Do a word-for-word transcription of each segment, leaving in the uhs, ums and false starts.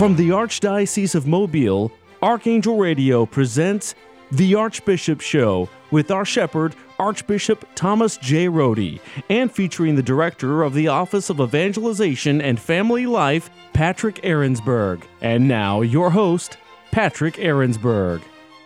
From the Archdiocese of Mobile, Archangel Radio presents The Archbishop Show with our shepherd, Archbishop Thomas J. Rohde, and featuring the director of the Office of Evangelization and Family Life, Patrick Ahrensberg. And now, your host, Patrick Ahrensberg.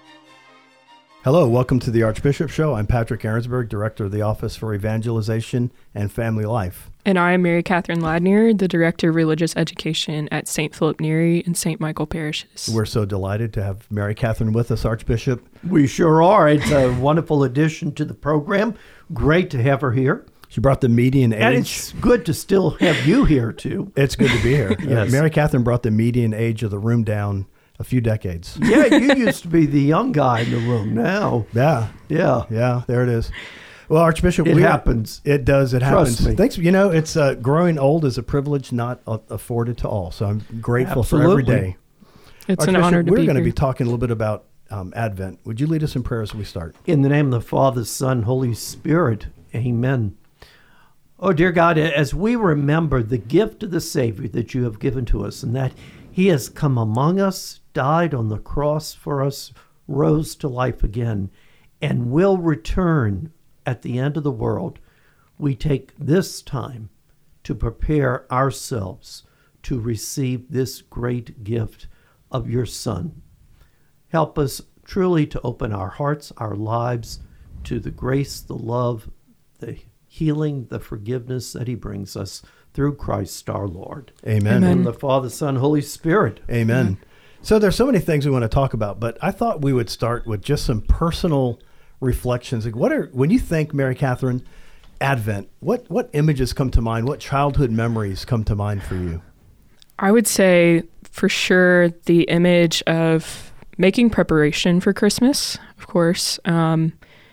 Hello, welcome to the Archbishop Show. I'm Patrick Ahrensberg, Director of the Office for Evangelization and Family Life. And I'm Mary Catherine Ladnier, the Director of Religious Education at Saint Philip Neri and Saint Michael Parishes. We're so delighted to have Mary Catherine with us, Archbishop. We sure are. It's a wonderful addition to the program. Great to have her here. She brought the median age. And it's good to still have you here, too. It's good to be here. Yes. uh, Mary Catherine brought the median age of the room down a few decades. Yeah, you used to be the young guy in the room now. Yeah. Yeah. Yeah, there it is. Well, Archbishop, It we, happens. It does. It Trust happens. me. Thanks. You know, it's uh, growing old is a privilege not uh, afforded to all. So I'm grateful Absolutely. for every day. It's an Archbishop, honor to we're be going to here. be talking a little bit about um, Advent. Would you lead us in prayer as we start? In the name of the Father, Son, Holy Spirit. Amen. Oh, dear God, as we remember the gift of the Savior that you have given to us, and that he has come among us, died on the cross for us, rose to life again, and will return at the end of the world, we take this time to prepare ourselves to receive this great gift of your Son. Help us truly to open our hearts, our lives, to the grace, the love, the healing, the forgiveness that he brings us through Christ our Lord. Amen. Amen. In the Father, Son, Holy Spirit. Amen. Mm-hmm. So there's so many things we want to talk about, but I thought we would start with just some personal reflections. Like, what are, when you think, Mary Catherine, Advent, what what images come to mind? What childhood memories come to mind for you? I would say for sure the image of making preparation for Christmas, of course, um,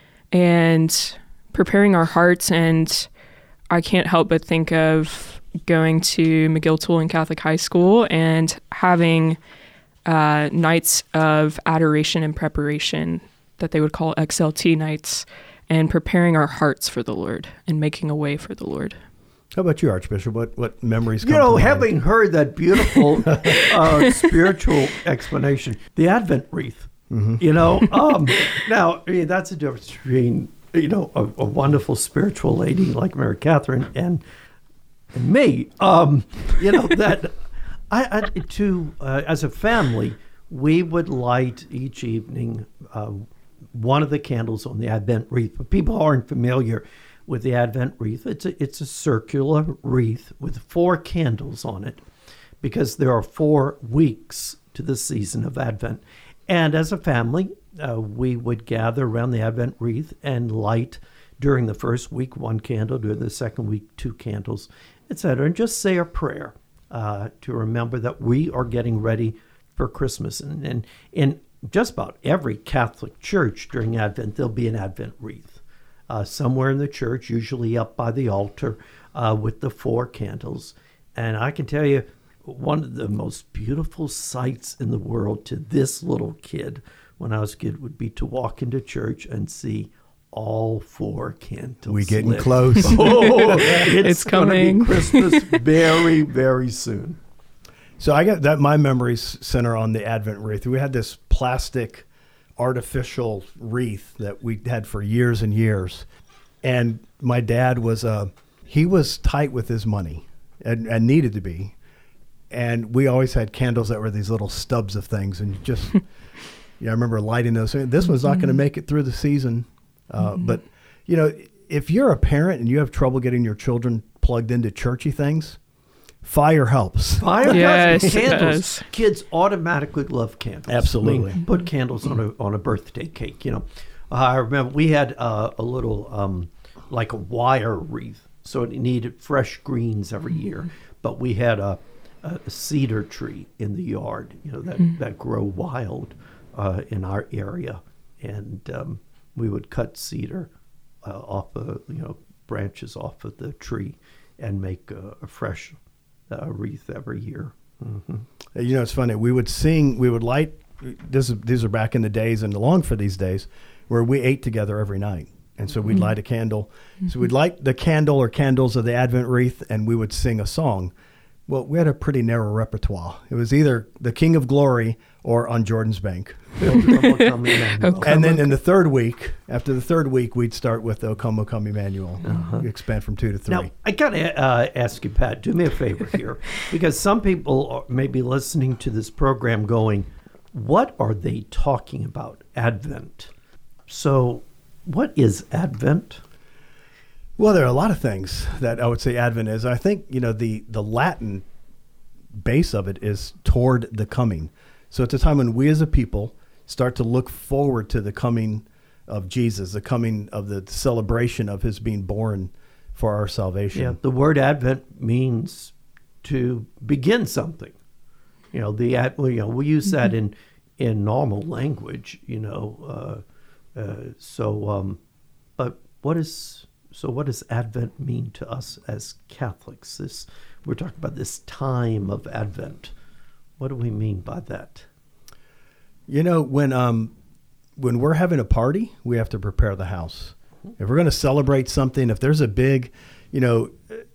and preparing our hearts. And I can't help but think of going to McGill-Tulane Catholic High School and having uh, nights of adoration and preparation that they would call X L T nights, and preparing our hearts for the Lord and making a way for the Lord. How about you, Archbishop? What what memories come You know, to mind? having heard that beautiful uh, spiritual explanation, the Advent wreath, Mm-hmm. you know, um, now, I mean, that's the difference between, you know, a, a wonderful spiritual lady like Mary Catherine and, and me. Um, you know, that I, I to, uh, as a family, we would light each evening uh, one of the candles on the Advent wreath. But people aren't familiar with the Advent wreath. It's a, it's a circular wreath with four candles on it, because there are four weeks to the season of Advent. And as a family, uh, we would gather around the Advent wreath and light during the first week one candle, during the second week two candles, et cetera, and just say a prayer uh, to remember that we are getting ready for Christmas. And, and in just about every Catholic church during Advent, there'll be an Advent wreath uh, somewhere in the church, usually up by the altar uh, with the four candles. And I can tell you, one of the most beautiful sights in the world to this little kid when I was a kid would be to walk into church and see all four candles We getting lit. close. Oh, it's, It's gonna coming. be Christmas very, very soon. So I got that. My memories center on the Advent wreath. We had this plastic, artificial wreath that we had for years and years, and my dad was uh, he was tight with his money, and, and needed to be, and we always had candles that were these little stubs of things, and just yeah, I remember lighting those. This one's not going to make it through the season, uh, mm-hmm. but you know, if you're a parent and you have trouble getting your children plugged into churchy things, fire helps. Fire Yes, does. it Candles. does. Kids automatically love candles. Absolutely. I mean, put candles on a on a birthday cake. You know, uh, I remember we had uh, a little um, like a wire wreath, so it needed fresh greens every year. But we had a, a cedar tree in the yard, you know, that mm. that grow wild uh, in our area, and um, we would cut cedar uh, off of you know branches off of the tree and make a, a fresh uh, wreath every year. Mm-hmm. You know, it's funny. We would sing, we would light, this is, these are back in the days and long for these days, where we ate together every night. And so we'd mm-hmm. light a candle. Mm-hmm. So we'd light the candle or candles of the Advent wreath, and we would sing a song Well, we had a pretty narrow repertoire. It was either the King of Glory or On Jordan's Bank. O Come Emmanuel. And then in the third week, after the third week, we'd start with O Come, O Come Emmanuel. Uh-huh. We expand from two to three. Now, I got to uh, ask you, Pat, do me a favor here, because some people are, may be listening to this program going, what are they talking about, Advent? So what is Advent? Well, there are a lot of things that I would say Advent is. I think, you know, the, the Latin base of it is toward the coming. So it's a time when we as a people start to look forward to the coming of Jesus, the coming of the celebration of his being born for our salvation. Yeah, the word Advent means to begin something. You know, the ad, you know, we use that in in normal language. You know, uh, uh, so um, but what is so what does Advent mean to us as Catholics? This we're talking about this time of Advent. What do we mean by that? You know, when um, when we're having a party, we have to prepare the house. If we're going to celebrate something, if there's a big, you know,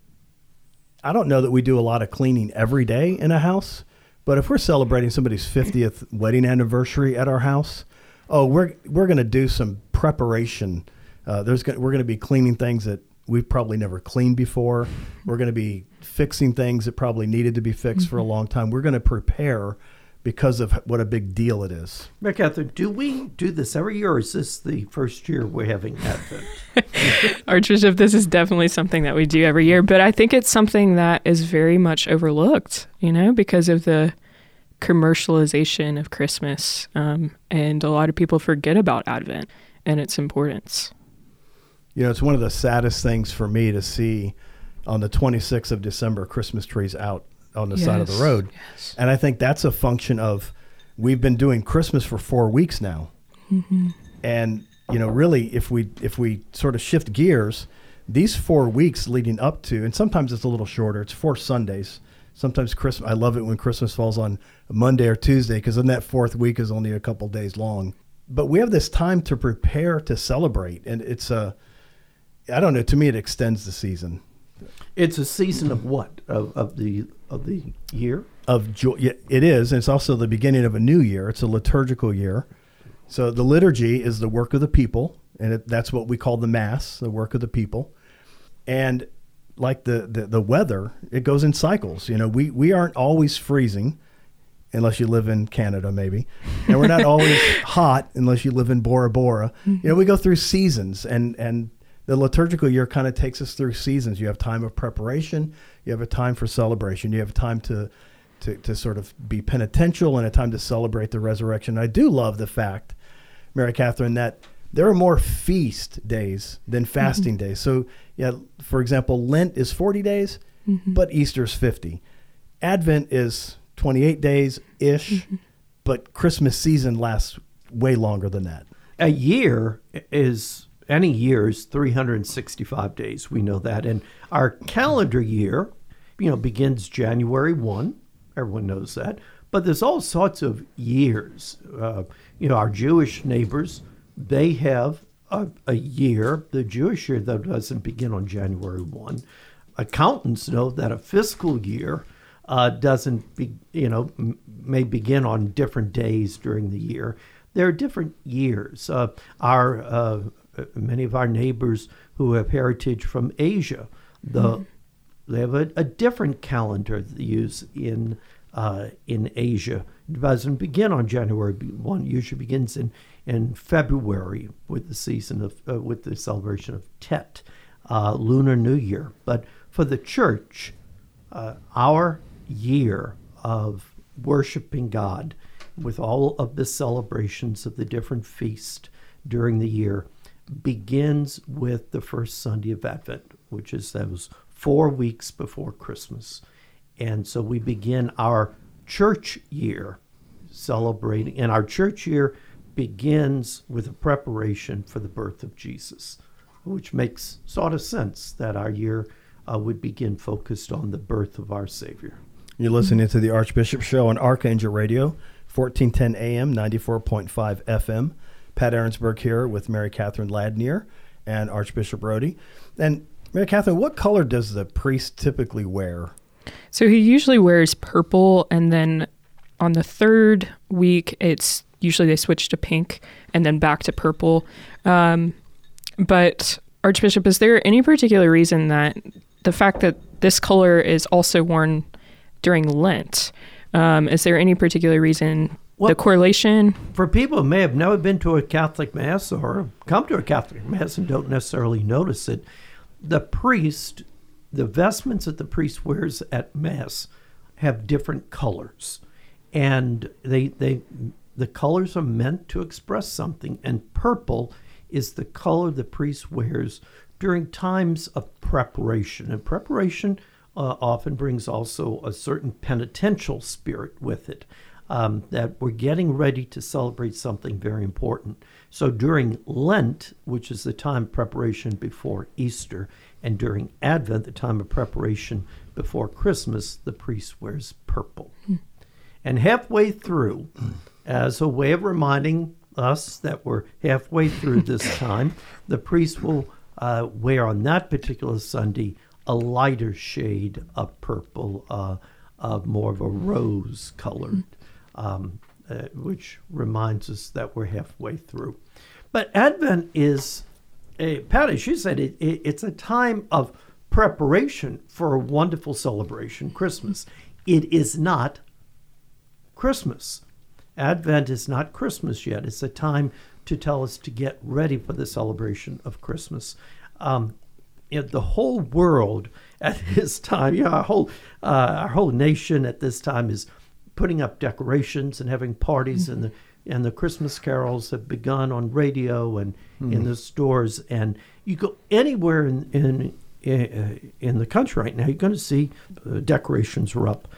I don't know that we do a lot of cleaning every day in a house, but if we're celebrating somebody's fiftieth wedding anniversary at our house, oh, we're we're going to do some preparation. Uh, there's gonna, we're going to be cleaning things that we've probably never cleaned before. We're going to be fixing things that probably needed to be fixed mm-hmm. for a long time. We're going to prepare because of what a big deal it is. Mary Catherine, do we do this every year, or is this the first year we're having Advent? Archbishop, this is definitely something that we do every year, but I think it's something that is very much overlooked, you know, because of the commercialization of Christmas, um, and a lot of people forget about Advent and its importance. You know, it's one of the saddest things for me to see on the twenty-sixth of December, Christmas trees out on the yes, side of the road. Yes. And I think that's a function of, we've been doing Christmas for four weeks now. Mm-hmm. And, you know, really, if we if we sort of shift gears, these four weeks leading up to, and sometimes it's a little shorter, it's four Sundays. Sometimes Christmas, I love it when Christmas falls on a Monday or Tuesday, because then that fourth week is only a couple days long. But we have this time to prepare to celebrate. And it's a, I don't know, to me it extends the season. It's a season of what? Of, of the of the year? Of joy. Yeah, it is. And it's also the beginning of a new year. It's a liturgical year. So the liturgy is the work of the people, and it, that's what we call the Mass, the work of the people. And like the, the, the weather, it goes in cycles. You know, we, we aren't always freezing, unless you live in Canada, maybe. And we're not always hot unless you live in Bora Bora. Mm-hmm. You know, we go through seasons, and, and the liturgical year kind of takes us through seasons. You have time of preparation. You have a time for celebration. You have time to, to, to sort of be penitential, and a time to celebrate the resurrection. I do love the fact, Mary Catherine, that there are more feast days than fasting mm-hmm. days. So, yeah, for example, Lent is forty days, mm-hmm. but Easter is fifty. Advent is twenty-eight days-ish, mm-hmm. but Christmas season lasts way longer than that. A year is... Any year is three hundred sixty-five days. We know that. And our calendar year, you know, begins January first. Everyone knows that. But there's all sorts of years. Uh, you know, our Jewish neighbors, they have a, a year. The Jewish year, though, doesn't begin on January first. Accountants know that a fiscal year uh, doesn't, be, you know, m- may begin on different days during the year. There are different years. Uh, our uh, Many of our neighbors who have heritage from Asia, the mm-hmm. they have a, a different calendar they use in uh, in Asia. It doesn't begin on January first. Usually begins in, in February with the season of uh, with the celebration of Tet, uh, Lunar New Year. But for the church, uh, our year of worshiping God with all of the celebrations of the different feasts during the year begins with the first Sunday of Advent, which is those four weeks before Christmas. And so we begin our church year celebrating, and our church year begins with a preparation for the birth of Jesus, which makes sort of sense that our year uh, would begin focused on the birth of our Savior. You're listening to the Archbishop Show on Archangel Radio, fourteen ten A M, ninety-four point five F M. Pat Ahrensberg here with Mary Catherine Ladnier and Archbishop Rohde. And Mary Catherine, what color does the priest typically wear So he usually wears purple, and then on the third week, it's usually they switch to pink and then back to purple. Um, but Archbishop, is there any particular reason that the fact that this color is also worn during Lent, um, is there any particular reason, well, the correlation? For people who may have never been to a Catholic Mass or come to a Catholic Mass and don't necessarily notice it, the priest, the vestments that the priest wears at Mass have different colors. And they they the colors are meant to express something. And purple is the color the priest wears during times of preparation. And preparation uh, often brings also a certain penitential spirit with it, um, that we're getting ready to celebrate something very important. So during Lent, which is the time of preparation before Easter, and during Advent, the time of preparation before Christmas, the priest wears purple. Mm. And halfway through, mm. as a way of reminding us that we're halfway through this time, the priest will uh, wear on that particular Sunday a lighter shade of purple, uh, of more of a rose colored, um, uh, which reminds us that we're halfway through. But Advent is, uh, Pat, as you said, it, it, it's a time of preparation for a wonderful celebration, Christmas. It is not Christmas. Advent is not Christmas yet. It's a time to tell us to get ready for the celebration of Christmas. Um, you know, the whole world at this time, you know, our whole uh, our whole nation at this time is putting up decorations and having parties, mm-hmm. and the and the Christmas carols have begun on radio and mm-hmm. in the stores. And you go anywhere in in in, in the country right now, you're going to see uh, decorations are up,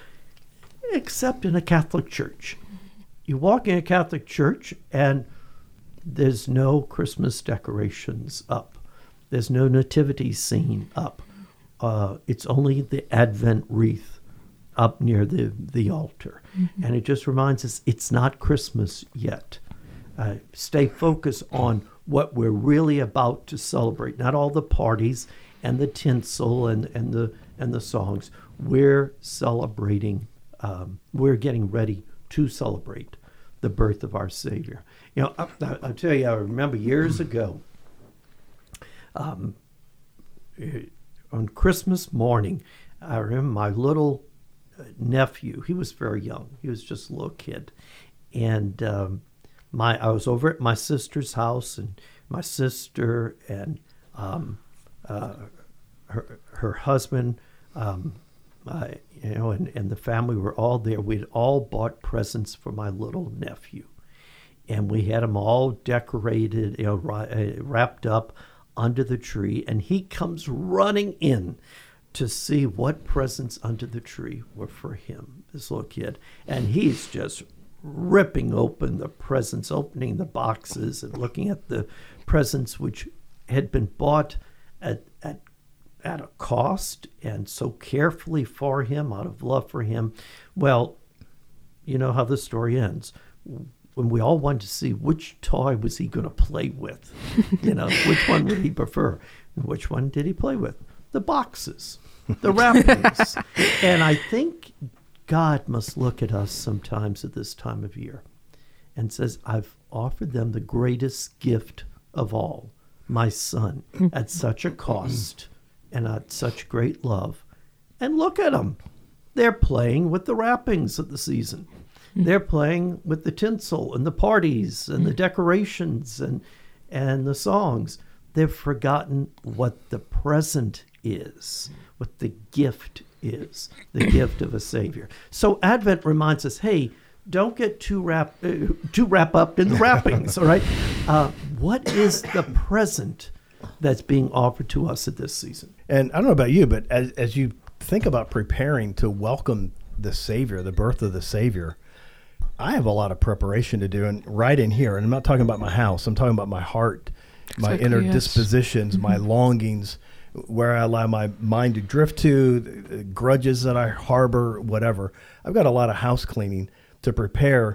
except in a Catholic church. You walk in a Catholic church and there's no Christmas decorations up. There's no nativity scene up. Uh, it's only the Advent wreath up near the, the altar. Mm-hmm. And it just reminds us it's not Christmas yet. Uh, stay focused on what we're really about to celebrate, not all the parties and the tinsel and, and, the, and the songs. We're celebrating, um, we're getting ready to celebrate the birth of our Savior. You know, I, I'll tell you, I remember years ago, um, on Christmas morning, I remember my little nephew, he was very young, he was just a little kid, and um, my I was over at my sister's house, and my sister and um, uh, her, her husband, um, I, you know, and, and the family were all there. We'd all bought presents for my little nephew, and we had them all decorated, you know, wrapped up under the tree. And he comes running in to see what presents under the tree were for him, this little kid. And he's just ripping open the presents, opening the boxes, and looking at the presents which had been bought at at at a cost and so carefully for him, out of love for him. Well, you know how the story ends. When we all wanted to see which toy was he going to play with, you know, which one would he prefer? And which one did he play with? The boxes, the wrappings. And I think God must look at us sometimes at this time of year and says, I've offered them the greatest gift of all, my son, at such a cost and at such great love. And look at them. They're playing with the wrappings of the season. They're playing with the tinsel and the parties and the decorations and and the songs. They've forgotten what the present is, what the gift is, the gift of a Savior. So Advent reminds us, hey, don't get too wrap uh, too wrapped up in the wrappings, all right? Uh, what is the present that's being offered to us at this season? And I don't know about you, but as as you think about preparing to welcome the Savior, the birth of the Savior, I have a lot of preparation to do, and right in here, and I'm not talking about my house, I'm talking about my heart, my exactly, inner yes. dispositions, mm-hmm. my longings, where I allow my mind to drift to, the grudges that I harbor, whatever. I've got a lot of house cleaning to prepare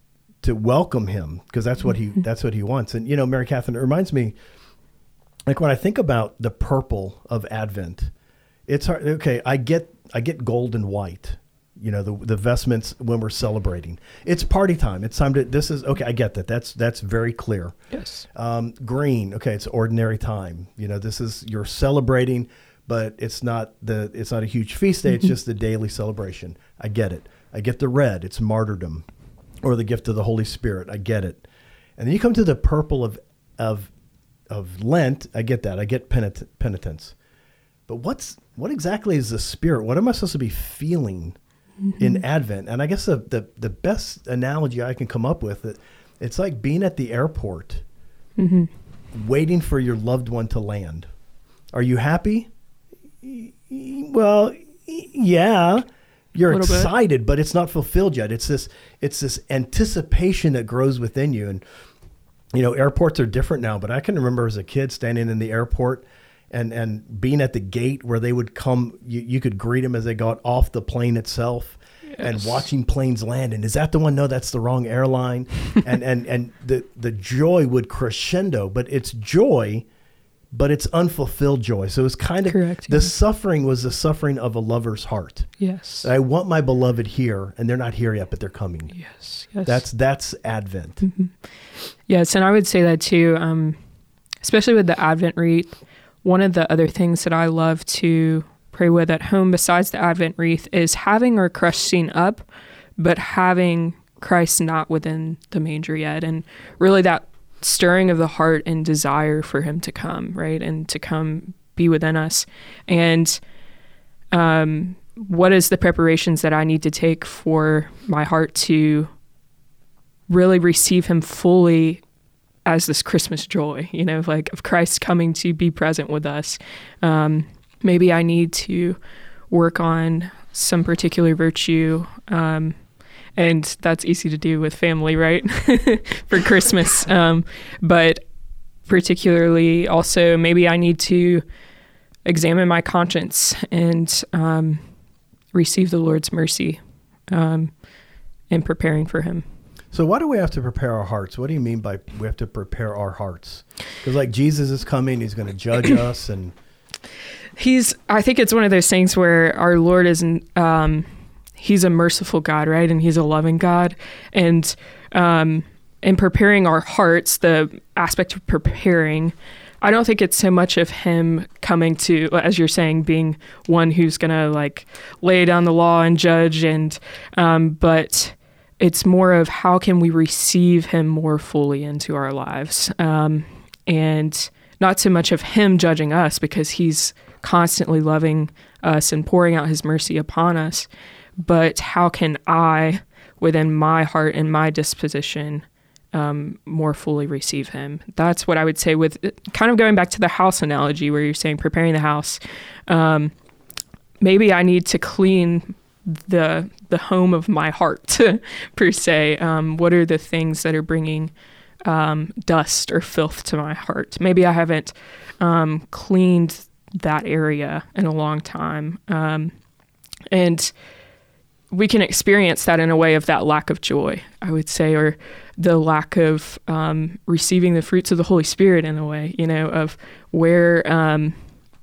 to welcome him, because that's what he that's what he wants. And, you know, Mary Catherine, it reminds me, like when I think about the purple of Advent, it's hard. Okay, I get I get gold and white. You know, the the vestments when we're celebrating. It's party time. It's time to, this is, okay, I get that. That's that's very clear. Yes. Um, green, okay, it's ordinary time. You know, this is, you're celebrating, but it's not the it's not a huge feast day. It's just a daily celebration. I get it. I get the red. It's martyrdom or the gift of the Holy Spirit. I get it. And then you come to the purple of of of Lent. I get that. I get penit- penitence. But what's what exactly is the Spirit? What am I supposed to be feeling in Advent? And I guess the, the, the best analogy I can come up with, it, it's like being at the airport, mm-hmm. waiting for your loved one to land. Are you happy? Well, yeah, you're excited, bit. But it's not fulfilled yet. It's this, it's this anticipation that grows within you. And, you know, airports are different now, but I can remember as a kid standing in the airport and and being at the gate where they would come, you, you could greet them as they got off the plane itself. Yes. And watching planes land. And is that the one? No, that's the wrong airline. and and and the, the joy would crescendo, but it's joy, but it's unfulfilled joy. So it's kind of, Correct, the yeah. suffering was the suffering of a lover's heart. Yes. I want my beloved here, and they're not here yet, but they're coming. Yes, yes. That's, that's Advent. Mm-hmm. Yes, and I would say that too, um, especially with the Advent wreath. One of the other things that I love to pray with at home besides the Advent wreath is having our crutch seen up, but having Christ not within the manger yet. And really that stirring of the heart and desire for him to come, right? And to come be within us. And um, what is the preparations that I need to take for my heart to really receive him fully as this Christmas joy, you know, like of Christ coming to be present with us. Um, maybe I need to work on some particular virtue. Um, and that's easy to do with family, right? For Christmas. Um, but particularly also maybe I need to examine my conscience and um, receive the Lord's mercy um, in preparing for him. So why do we have to prepare our hearts? What do you mean by we have to prepare our hearts? Because like Jesus is coming, he's going to judge us, and he's, I think it's one of those things where our Lord isn't, um, he's a merciful God, right? And he's a loving God. And um, in preparing our hearts, the aspect of preparing, I don't think it's so much of him coming to, as you're saying, being one who's going to like lay down the law and judge, and um, but it's more of how can we receive him more fully into our lives. Um, and not so much of him judging us, because he's constantly loving us and pouring out his mercy upon us. But how can I, within my heart and my disposition, um, more fully receive him? That's what I would say, with kind of going back to the house analogy where you're saying preparing the house. Um, maybe I need to clean the the home of my heart, per se. Um, what are the things that are bringing um, dust or filth to my heart? Maybe I haven't um, cleaned that area in a long time. Um, and we can experience that in a way of that lack of joy, I would say, or the lack of um, receiving the fruits of the Holy Spirit in a way, you know, of where um,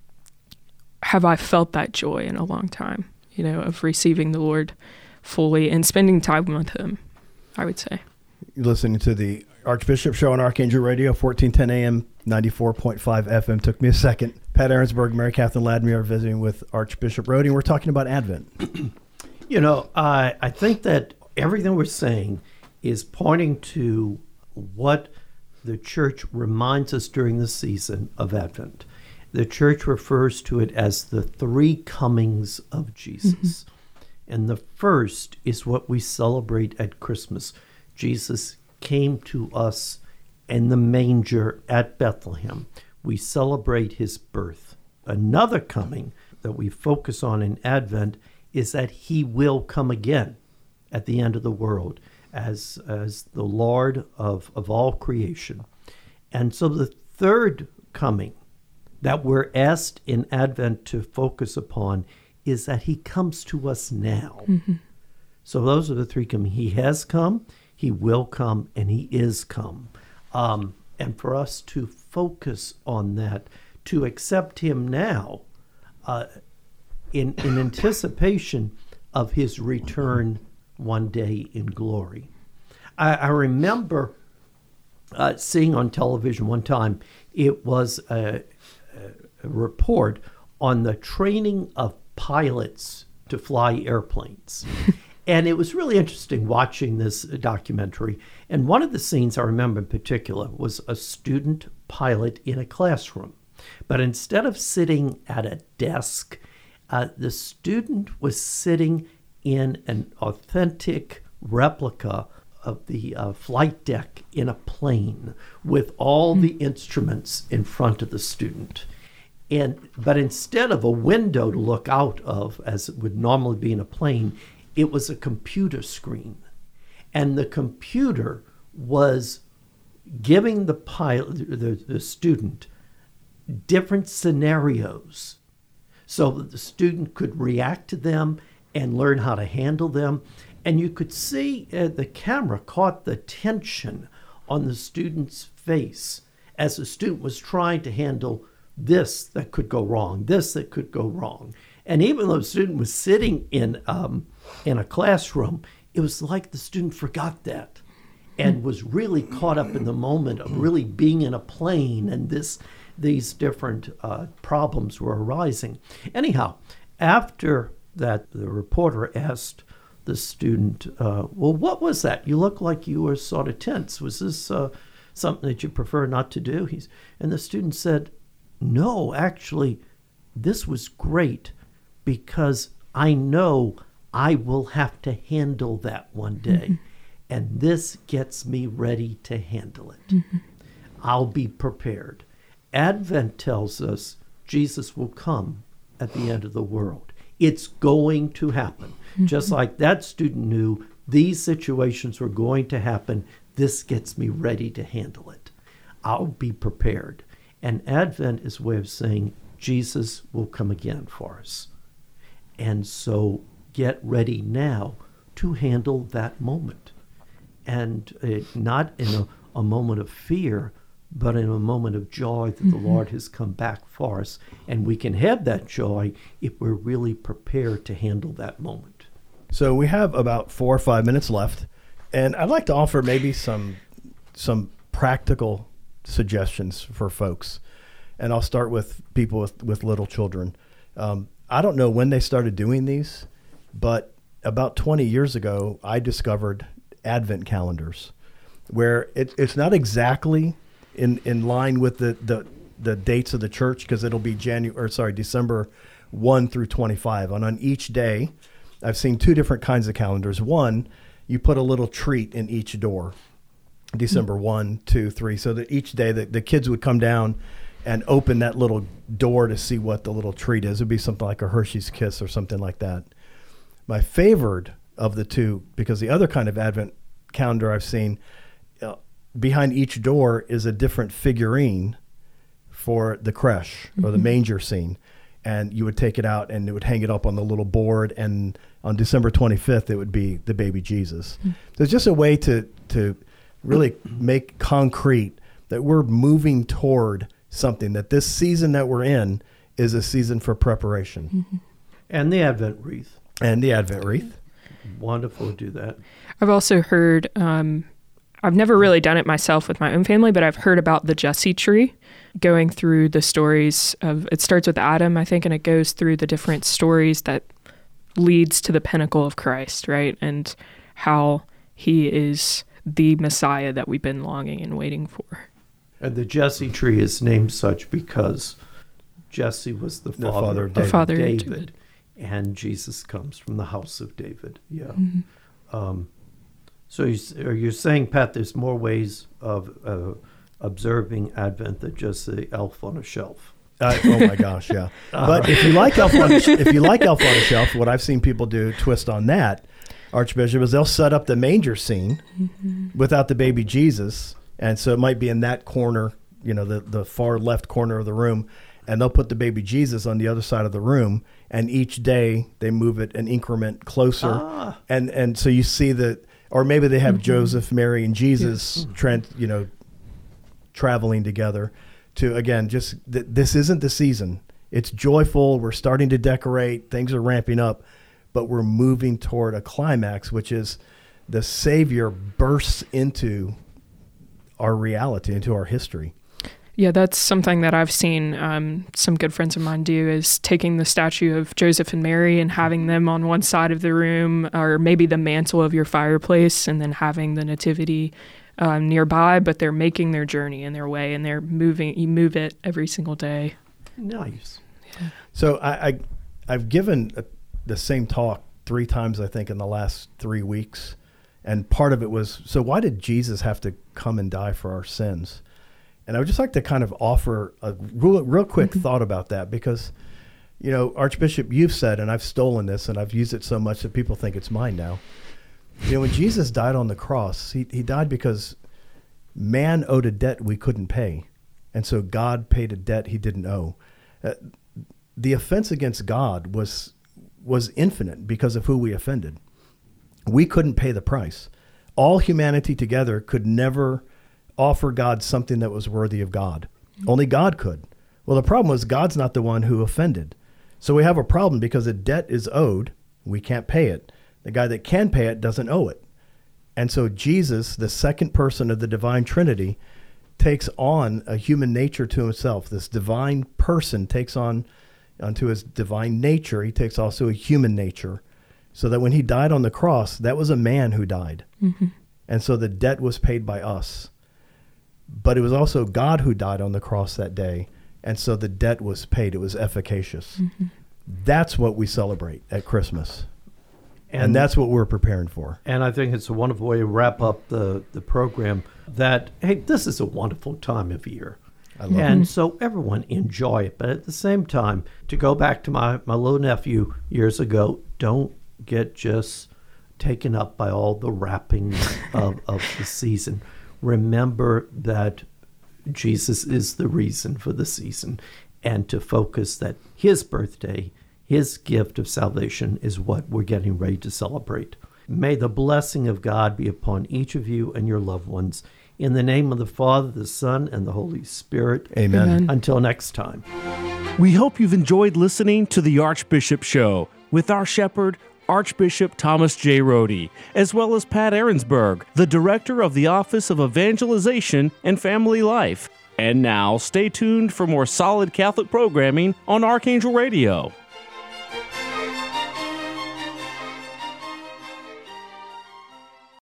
have I felt that joy in a long time? You know, of receiving the Lord fully and spending time with him, I would say. You're listening to the Archbishop Show on Archangel Radio, fourteen ten A M, ninety-four point five F M. Took me a second. Pat Ahrensberg, Mary Catherine Ladmere are visiting with Archbishop Rody, and we're talking about Advent. You know, I I think that everything we're saying is pointing to what the church reminds us during the season of Advent. The church refers to it as the three comings of Jesus. Mm-hmm. And the first is what we celebrate at Christmas. Jesus came to us in the manger at Bethlehem. We celebrate his birth. Another coming that we focus on in Advent is that he will come again at the end of the world as, as the Lord of, of all creation. And so the third coming that we're asked in Advent to focus upon is that he comes to us now. Mm-hmm. So those are the three coming. He has come, he will come, and he is come. Um, and for us to focus on that, to accept him now, uh, in, in anticipation of his return one day in glory. I, I remember uh, seeing on television one time, it was a, a report on the training of pilots to fly airplanes. And it was really interesting watching this documentary. And one of the scenes I remember in particular was a student pilot in a classroom. But instead of sitting at a desk, uh, the student was sitting in an authentic replica of the uh, flight deck in a plane with all the instruments in front of the student. And but instead of a window to look out of, as it would normally be in a plane, it was a computer screen. And the computer was giving the pilot, the, the student, different scenarios so that the student could react to them and learn how to handle them. And you could see uh, the camera caught the tension on the student's face as the student was trying to handle this that could go wrong, this that could go wrong. And even though the student was sitting in um, in a classroom, it was like the student forgot that and was really caught up in the moment of really being in a plane, and this these different uh, problems were arising. Anyhow, after that, the reporter asked the student, uh, well, what was that? You look like you were sort of tense. Was this uh, something that you prefer not to do? He's, and the student said, no, actually, this was great because I know I will have to handle that one day. Mm-hmm. And this gets me ready to handle it. Mm-hmm. I'll be prepared. Advent tells us Jesus will come at the end of the world. It's going to happen. Mm-hmm. Just like that student knew these situations were going to happen, this gets me ready to handle it. I'll be prepared. And Advent is a way of saying Jesus will come again for us. And so get ready now to handle that moment. And it, not in a, a moment of fear, but in a moment of joy that mm-hmm. the Lord has come back for us. And we can have that joy if we're really prepared to handle that moment. So we have about four or five minutes left. And I'd like to offer maybe some some practical suggestions for folks. And I'll start with people with, with little children. Um, I don't know when they started doing these, but about twenty years ago, I discovered Advent calendars where it, it's not exactly in, in line with the, the, the dates of the church, because it'll be January or sorry, December first through twenty-five. And on each day, I've seen two different kinds of calendars. One, you put a little treat in each door, December first, two, three, so that each day the, the kids would come down and open that little door to see what the little treat is. It would be something like a Hershey's Kiss or something like that. My favorite of the two, because the other kind of Advent calendar I've seen, uh, behind each door is a different figurine for the creche mm-hmm. or the manger scene. And you would take it out and it would hang it up on the little board. And on December twenty-fifth, it would be the baby Jesus. Mm-hmm. So it's just a way to, to really make concrete that we're moving toward something, that this season that we're in is a season for preparation. Mm-hmm. And the Advent wreath. And the Advent wreath. Wonderful to do that. I've also heard, um, I've never really done it myself with my own family, but I've heard about the Jesse tree, going through the stories of, it starts with Adam, I think, and it goes through the different stories that leads to the pinnacle of Christ, right? And how he is the Messiah that we've been longing and waiting for. And the Jesse tree is named such because Jesse was the father, the father of David, father David, David, and Jesus comes from the house of David. Yeah. Mm-hmm. Um, so you, are you saying, Pat, there's more ways of uh, observing Advent than just the elf on a shelf? Uh, oh my gosh, yeah. But if you like elf on a, if you like elf on a shelf, what I've seen people do twist on that, Archbishop, is they'll set up the manger scene mm-hmm. without the baby Jesus. And so it might be in that corner, you know, the, the far left corner of the room, and they'll put the baby Jesus on the other side of the room, and each day they move it an increment closer. Ah. And and so you see that, or maybe they have mm-hmm. Joseph, Mary, and Jesus, yes. trans, you know, traveling together to, again, just th- this isn't the season. It's joyful. We're starting to decorate. Things are ramping up, but we're moving toward a climax, which is the Savior bursts into our reality, into our history. Yeah, that's something that I've seen um, some good friends of mine do, is taking the statue of Joseph and Mary and having them on one side of the room, or maybe the mantle of your fireplace, and then having the nativity um, nearby, but they're making their journey in their way, and they're moving, you move it every single day. Nice. Yeah. So I, I, I've given a, the same talk three times, I think, in the last three weeks. And part of it was, so why did Jesus have to come and die for our sins? And I would just like to kind of offer a real, real quick mm-hmm. thought about that, because, you know, Archbishop, you've said, and I've stolen this and I've used it so much that people think it's mine now. You know, when Jesus died on the cross, he, he died because man owed a debt we couldn't pay. And so God paid a debt he didn't owe. Uh, the offense against God was was infinite because of who we offended. We couldn't pay the price. All humanity together could never offer God something that was worthy of God. Mm-hmm. Only God could. Well, the problem was God's not the one who offended. So we have a problem because a debt is owed. We can't pay it. The guy that can pay it doesn't owe it. And so Jesus, the second person of the divine Trinity, takes on a human nature to himself. This divine person takes on onto his divine nature. He takes also a human nature, so that when he died on the cross, that was a man who died. Mm-hmm. And so the debt was paid by us. But it was also God who died on the cross that day. And so the debt was paid. It was efficacious. Mm-hmm. That's what we celebrate at Christmas. And, and that's what we're preparing for. And I think it's a wonderful way to wrap up the, the program, that, hey, this is a wonderful time of year. I love and it. So everyone enjoy it. But at the same time, to go back to my, my little nephew years ago, don't get just taken up by all the wrapping of, of the season. Remember that Jesus is the reason for the season, and to focus that his birthday, his gift of salvation, is what we're getting ready to celebrate. May the blessing of God be upon each of you and your loved ones. In the name of the Father, the Son, and the Holy Spirit. Amen. Amen. Until next time. We hope you've enjoyed listening to The Archbishop Show with our shepherd, Archbishop Thomas J. Rohde, as well as Pat Ahrensberg, the Director of the Office of Evangelization and Family Life. And now, stay tuned for more solid Catholic programming on Archangel Radio.